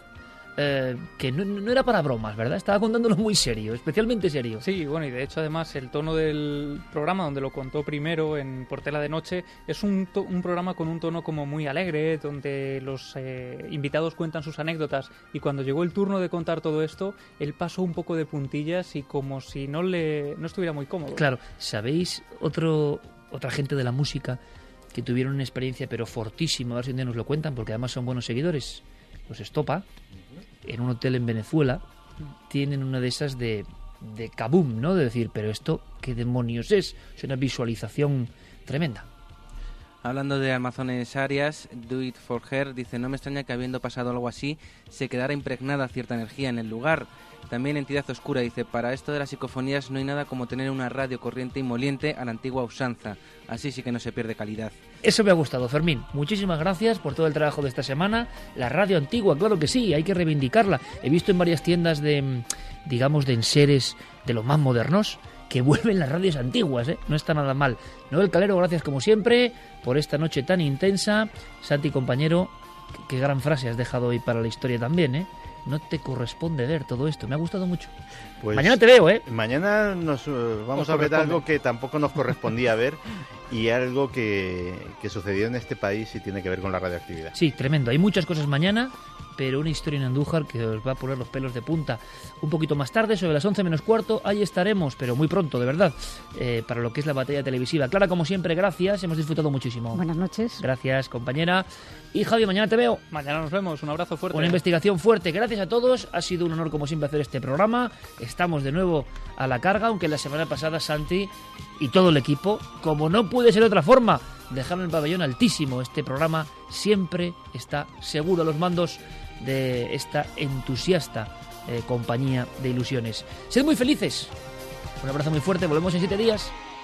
Que no era para bromas, ¿verdad? Estaba contándolo muy serio, especialmente serio.
Sí, bueno, y de hecho además el tono del programa, donde lo contó primero en Portela de Noche, es un programa con un tono como muy alegre, donde los invitados cuentan sus anécdotas, y cuando llegó el turno de contar todo esto, él pasó un poco de puntillas y como si no estuviera muy cómodo.
Claro, ¿sabéis otra gente de la música que tuvieron una experiencia pero fortísima? A ver si un día nos lo cuentan, porque además son buenos seguidores. Los Estopa, en un hotel en Venezuela, tienen una de esas de kaboom, ¿no? De decir, pero esto, ¿qué demonios es? Es una visualización tremenda.
Hablando de Amazones Arias, Do It For Her dice, no me extraña que habiendo pasado algo así, se quedara impregnada cierta energía en el lugar. También Entidad Oscura dice, para esto de las psicofonías no hay nada como tener una radio corriente y moliente a la antigua usanza, así sí que no se pierde calidad.
Eso me ha gustado, Fermín. Muchísimas gracias por todo el trabajo de esta semana. La radio antigua, claro que sí, hay que reivindicarla. He visto en varias tiendas de enseres de los más modernos que vuelven las radios antiguas, ¿eh? No está nada mal. Noel Calero, gracias como siempre por esta noche tan intensa. Santi, compañero, qué gran frase has dejado hoy para la historia también, ¿eh? No te corresponde ver todo esto. Me ha gustado mucho.
Pues
mañana te veo, ¿eh?
Mañana vamos a ver algo que tampoco nos correspondía ver y algo que sucedió en este país y tiene que ver con la radioactividad.
Sí, tremendo. Hay muchas cosas mañana, pero una historia en Andújar que os va a poner los pelos de punta. Un poquito más tarde, sobre las 11 menos cuarto, ahí estaremos, pero muy pronto, de verdad, para lo que es la batalla televisiva. Clara, como siempre, gracias. Hemos disfrutado muchísimo.
Buenas noches.
Gracias, compañera. Y Javi, mañana te veo.
Mañana nos vemos. Un abrazo fuerte.
Una investigación fuerte. Gracias a todos. Ha sido un honor, como siempre, hacer este programa. Estamos de nuevo a la carga, aunque la semana pasada Santi y todo el equipo, como no puede ser de otra forma, dejaron el pabellón altísimo. Este programa siempre está seguro a los mandos de esta entusiasta compañía de ilusiones. Sed muy felices. Un abrazo muy fuerte. Volvemos en 7 días.